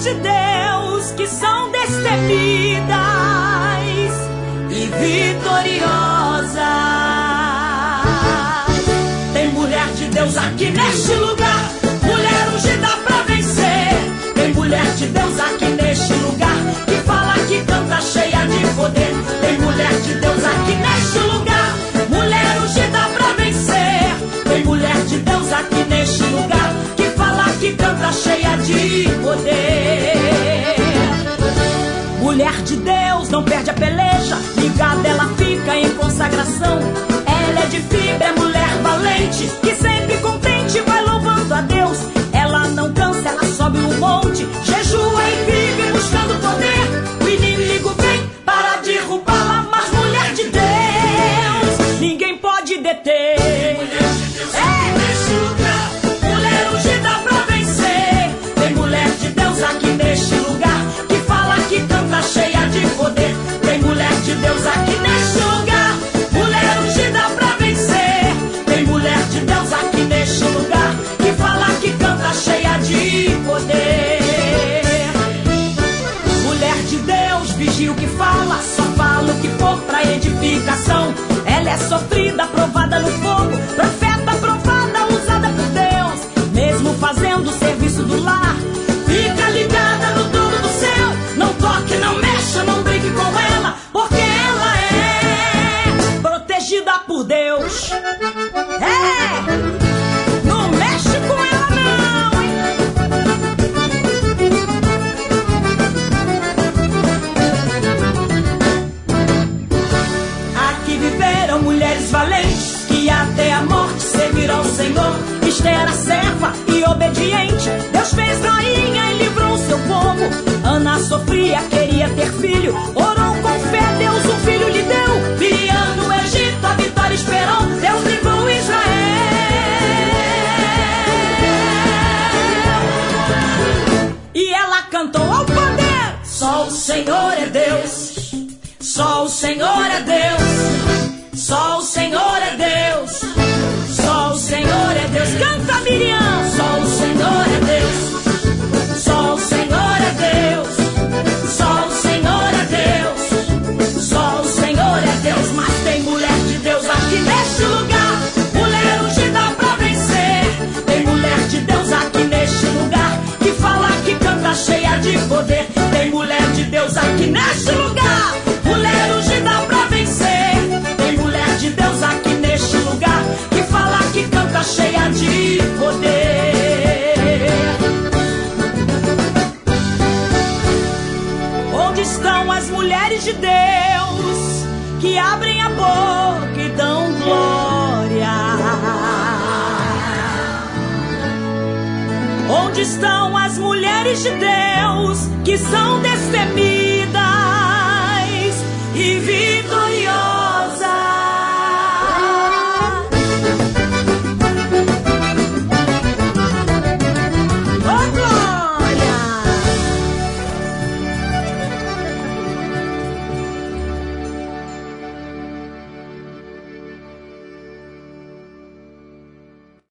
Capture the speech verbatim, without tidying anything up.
de Deus que são destemidas e vitoriosas. Tem mulher de Deus aqui neste lugar, mulher ungida pra vencer. Tem mulher de Deus aqui neste lugar, que fala, que canta, cheia de poder. Tem mulher de Deus aqui neste lugar, mulher ungida pra vencer. Tem mulher de Deus aqui neste lugar, que fala, que canta, cheia de poder. Mulher de Deus não perde a peleja, ligada ela fica em consagração. Ela é de fibra, é mulher valente, que sempre contente vai louvando a Deus. Ela não cansa, ela sobe um monte, jejua e vive buscando poder. O inimigo vem para derrubá-la, mas mulher de Deus ninguém pode deter. Mulher de Deus aqui neste lugar, mulher ungida pra vencer. Tem mulher de Deus aqui neste lugar, que fala, que canta, cheia de poder. Tem mulher de Deus aqui neste lugar, mulher ungida pra vencer. Tem mulher de Deus aqui neste lugar, que fala, que canta, cheia de poder. Mulher de Deus, vigia o que fala, só fala o que for pra edificação. Ela é sofrida, provada no fogo, profeta provada, usada por Deus. Mesmo fazendo o serviço do lar, fica ligada no trono do céu. Não toque, não mexa, não brinque com ela, porque ela é protegida por Deus. É, não mexe com ela não, hein? Aqui viveram mulheres valentes, que até a morte servirão ao Senhor. Esther, a serva e obediente, Deus fez rainha e livrou o seu povo. Ana sofria, queria ter filho, orou com fé, Deus um filho lhe deu. Miriam no Egito, a vitória esperou, Deus livrou Israel. E ela cantou ao poder: só o Senhor é Deus, só o Senhor é Deus, só o Senhor é Deus, só o Senhor é Deus. Canta, Miriam! Só o Senhor é Deus, só o Senhor é Deus, só o Senhor é Deus, só o Senhor é Deus. Mas tem mulher de Deus aqui neste lugar, mulher ungida pra vencer. Tem mulher de Deus aqui neste lugar, que fala, que canta, cheia de poder. Tem mulher de Deus aqui neste lugar, mulher ungida pra vencer. Tem mulher de Deus aqui neste lugar, que fala, que canta, cheia de poder. Onde estão as mulheres de Deus que abrem a boca e dão glória? Onde estão as mulheres de Deus que são destemidas e